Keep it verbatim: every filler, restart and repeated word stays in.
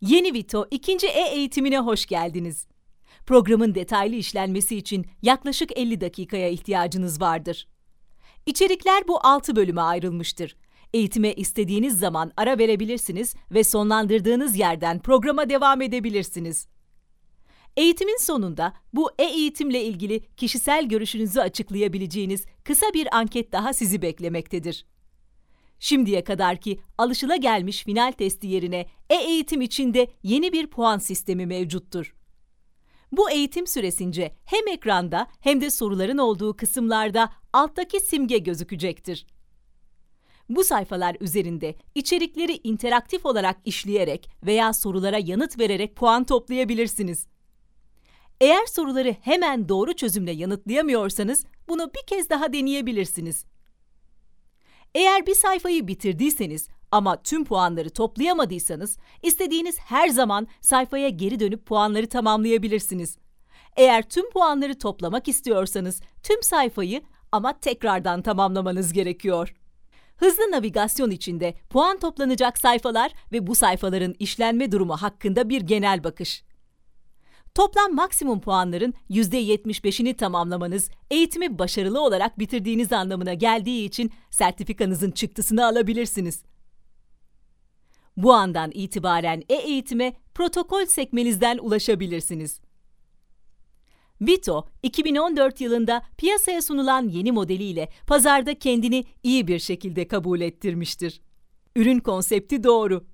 Yeni Vito ikinci e-eğitimine hoş geldiniz. Programın detaylı işlenmesi için yaklaşık elli dakikaya ihtiyacınız vardır. İçerikler bu altı bölüme ayrılmıştır. Eğitime istediğiniz zaman ara verebilirsiniz ve sonlandırdığınız yerden programa devam edebilirsiniz. Eğitimin sonunda bu e-eğitimle ilgili kişisel görüşünüzü açıklayabileceğiniz kısa bir anket daha sizi beklemektedir. Şimdiye kadarki alışılagelmiş final testi yerine e-eğitim içinde yeni bir puan sistemi mevcuttur. Bu eğitim süresince hem ekranda hem de soruların olduğu kısımlarda alttaki simge gözükecektir. Bu sayfalar üzerinde içerikleri interaktif olarak işleyerek veya sorulara yanıt vererek puan toplayabilirsiniz. Eğer soruları hemen doğru çözümle yanıtlayamıyorsanız bunu bir kez daha deneyebilirsiniz. Eğer bir sayfayı bitirdiyseniz ama tüm puanları toplayamadıysanız, istediğiniz her zaman sayfaya geri dönüp puanları tamamlayabilirsiniz. Eğer tüm puanları toplamak istiyorsanız tüm sayfayı ama tekrardan tamamlamanız gerekiyor. Hızlı navigasyon içinde puan toplanacak sayfalar ve bu sayfaların işlenme durumu hakkında bir genel bakış. Toplam maksimum puanların yüzde yetmiş beşini tamamlamanız, eğitimi başarılı olarak bitirdiğiniz anlamına geldiği için sertifikanızın çıktısını alabilirsiniz. Bu andan itibaren e-eğitime protokol sekmenizden ulaşabilirsiniz. Vito, iki bin on dört yılında piyasaya sunulan yeni modeliyle pazarda kendini iyi bir şekilde kabul ettirmiştir. Ürün konsepti doğru.